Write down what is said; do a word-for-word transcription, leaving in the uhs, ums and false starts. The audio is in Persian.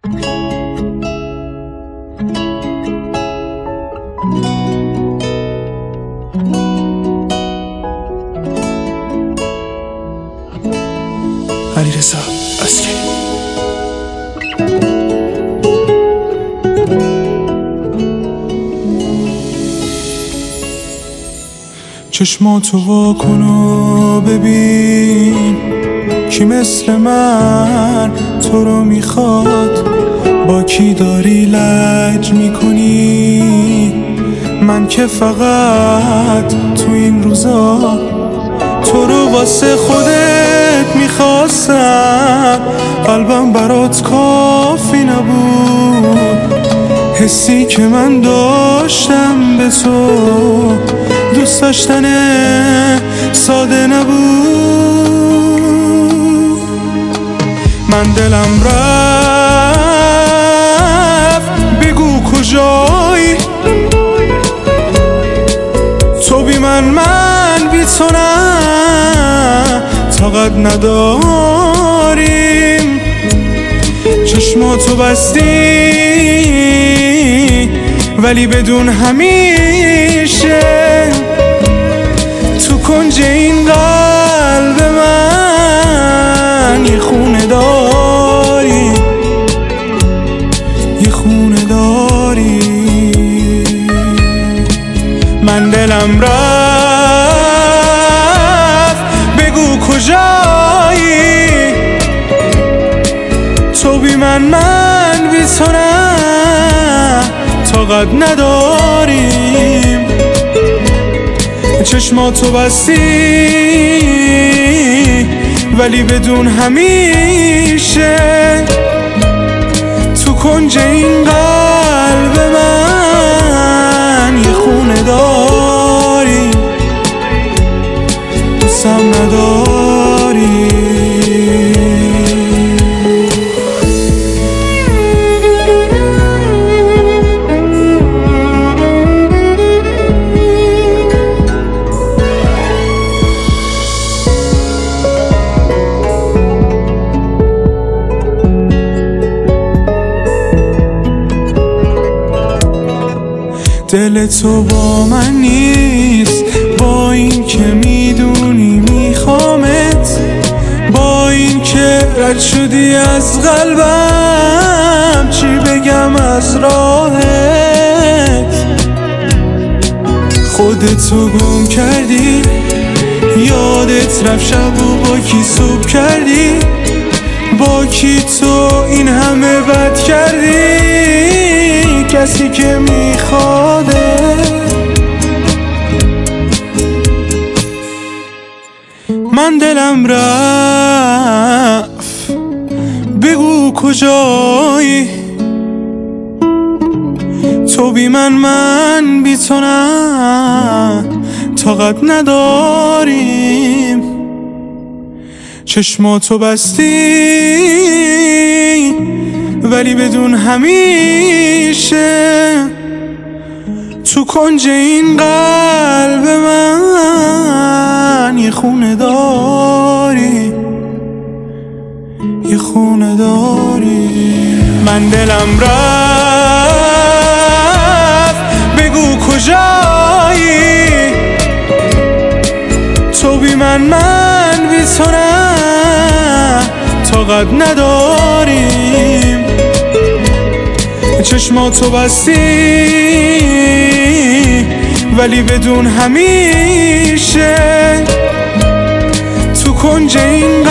علیرضا عسکری. چشماتو وا کن و ببین کی مثل من تو رو میخواد، با کی داری لج میکنی. من که فقط تو این روزا تو رو واسه خودت میخواستم، قلبم برات کافی نبود. حسی که من داشتم به تو دوست داشتن ساده نبود. من دلم رفت بگو کجایی، تو بی من من بی تو نه، طاقت نداریم. چشماتو بستی ولی بدون همیشه تو کنج این قلب من یه خونه داری، یه خونه داری. من دلم رفت بگو کجایی، تو بی من من بی تو نه، طاقت نداریم. چشماتو بستی ولی بدون همیشه تو کنج این قلب من یه خونه داری، دوستم نداری. دل تو با من نیست، با این که میدونی میخوامت، با این که رد شدی از قلبم، چی بگم از راهت. خودتو گم کردی، یادت رفت شب و با کی صبح کردی، با کی تو این همه بد کردی. کسی که میخواده من دلم رفت بگو کجایی، تو بی من من بی تو نه، طاقت نداریم. چشماتو بستی ولی بدون همیشه تو کنج این قلب من یه خونه داری، یه خونه داری. من دلم رفت بگو کجایی، تو بی من من بی تو نه، طاقت نداریم. چشماتو بستی ولی بدون همیشه تو کنج این